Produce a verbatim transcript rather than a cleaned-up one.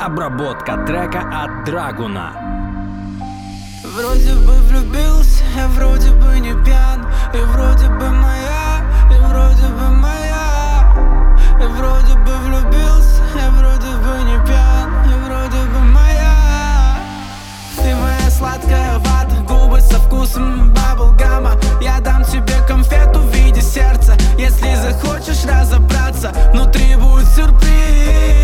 Обработка трека от Драгуна. Вроде бы влюбился, я вроде бы не пьян, и вроде бы моя, и вроде бы моя. И вроде бы влюбился, я вроде бы не пьян, и вроде бы моя. Ты моя сладкая вата, губы со вкусом баблгама. Я дам тебе конфету в виде сердца, если захочешь разобраться, внутри будет сюрприз.